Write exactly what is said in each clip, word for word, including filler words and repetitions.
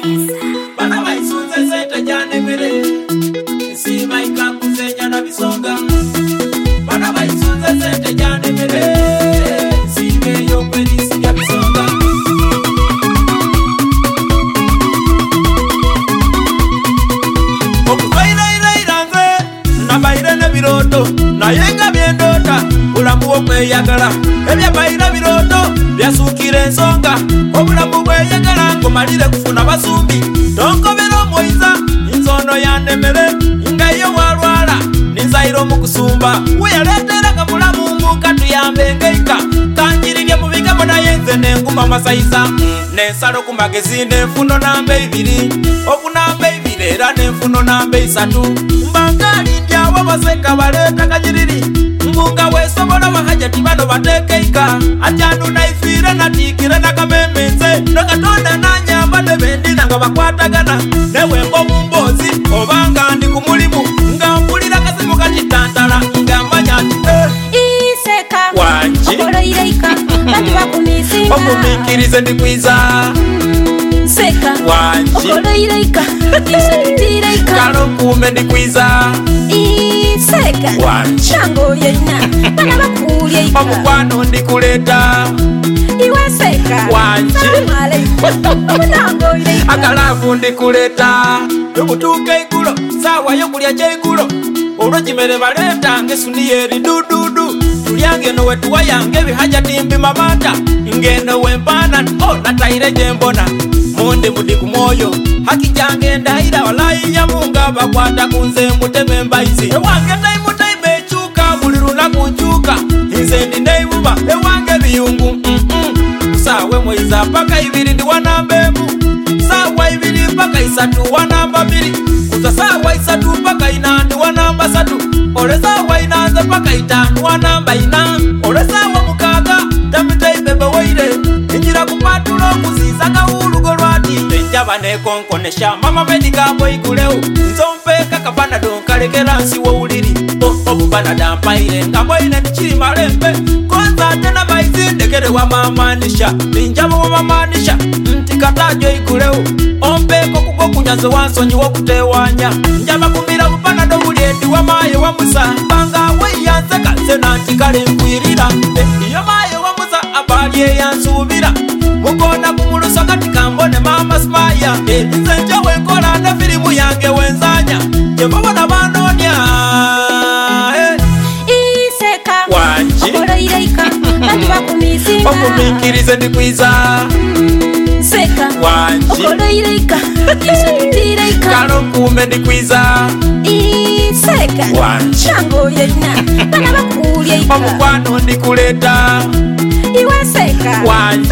bana baisunze sente jane mere sima ikakuzenya na bisonga bana baisunze sente jane mere sime yo kwelisi ya bisonga okubaira ira iranze nabaira na biroto nayenga byendota ulamu okweyagala ebya baira biroto byasukire ensonga obulamu bweyagala ngomalire kufuna basumbi tonkobera omwoiza inzono yanemere ngayo walwala ninzairo mukusumba weyaletera kamulamu mbuka tuyambe ngeika kanjirirye mubigamo nayenze nenguma masaiza nensalo ku magazine nfuno namba ibiri okunamba ibiri era nenfuno namba isatu mbangali ndyawo baseka baleta kajiriri mbunga wesobola bahajati bano batekeika atyandu naifire natikire nakamemenze nakatonda nanyamba nebendina nga bakwatagana newembo mumbozi obanga ndi ku mulimu nga mpulira kasimu kakitantala nga manya iseka wanji okoloireika bati bakumisinga okumikirize ndikwiza seka wanji okoloireika isetireika kalo kume ndikwiza iseka wanji chango yena bana bakulyeika omukwano ndikuleta iwe seka wanji akalavu ndikuleta tubutuka igulo sawa yokulya kyeigulo olwekimere baleta ngesundiyeri dududu tulyange nowe tuwayange bihaja timbi mamata ngeno wempana o nataire jembona mundi mudi kumwoyo haki jange ndaira walayi nyamunga bakwata kunze muteme mbaizi ewange taimutaime echuka buli lunaku nchuka nze ndi neibuba ewange biyungu mm -mm. sawe mwiza paka ibiri ndi wanambemu sawa ibiri paka isatu wanamba biri kuza sawa isatu paka ina ndi wanamba satu ole sawa inanza paka itanu wanamba ina ole sawa mukaga tamitaibebe waire injira kupatulo kuziza kaulugo lwati enjaba nekonkonesha mama medikapo ikuleu nzompeka kabana donkalekera nsi wouliri obubana dampaire ngamoine nichiri malembe konza tena baizi ndekere wa mamanisha ninjaba wa mamanisha ntikatajo ikuleu ompeko kuko kunyazo wansonyi wokutewanya njaba kumira bupana dobuliendi wa maye wa musa banga weyanseka sena ntikale nkwirira iyo maye wa musa abalye yansubira mukona kumuluso kati kambone mama smaya nze nje wenkola nda filimu yange wenzanya jebabona banonya iseka wanji okoloireika bati bakumisinga okumikirize ndikwiza seka wanji okoloireika isetireika kalo kume ndikwiza iseka wanji chango yena bana bakulyeika omukwano ndikuleta iwe seka wanji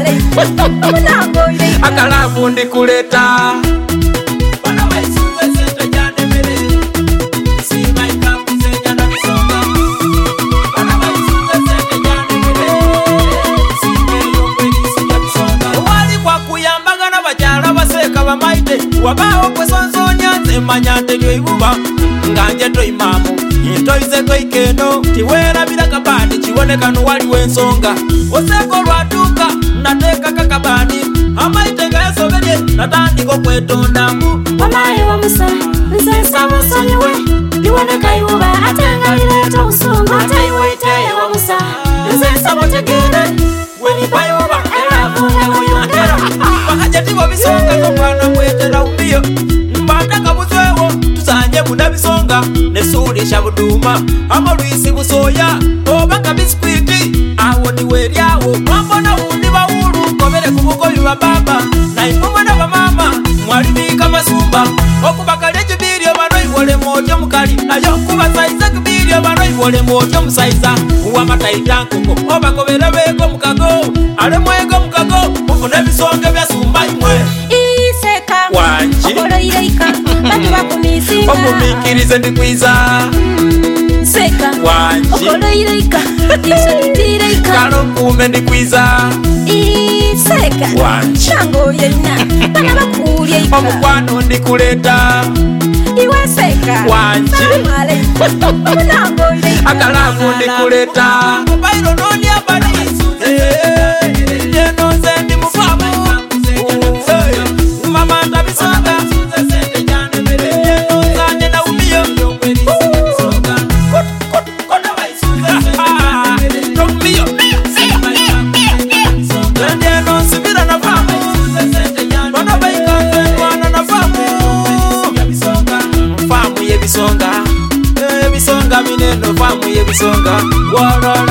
akalavu ndikuleta bana baisunze sente janemere sima ikakuzenya na bisonga bana baisunze sente janemere sime yokwelisi ya bisonga wali kwa kuyambagana bajala baseka bamaite wabawo kwesonsonya nzemanya ntelyo ibuba nganje toimamu intoize toikeno tiwerabira kabani kibonekano waliwo ensonga oseko lwatuka nateka kakabani amaitenga yasoberye natandika okwetondamu omaye wa musa nzesa musonyiwe biboneka ibuba atenga lireta busonga ataiweiteye wa musa nzesa mutegere wenibayuba eravunewuyongera bahajatibo bisonga zomwana mwetera umbiyo mbandaka buzwewo tuzanye muna bisonga nesulisha buduma amalwisi busoya obaka biskwiti awo niweryawo mwambona wundi bawulu kobere kubugoyi bababa naifumana bamama mwalibika masumba okubakala ekibiryo bano iwole mwotyo mukali nayo kubasaiza kibiryo bano iwole mwotyo musaiza uwamataita nkoko obakobera beko mukago ale mwego mukago mufune bisonga byasumba imwe iseka wanji okoloireika bati bakumisinga okumikirize ndikwiza seka wanji okoloireika isetireika kalo kume ndikwiza iseka wanji chango yena bana bakulyeika omukwano ndikuleta iwe seka wanji akalavu ndikuleta bairo noni abali neno zendi mufamu mama walala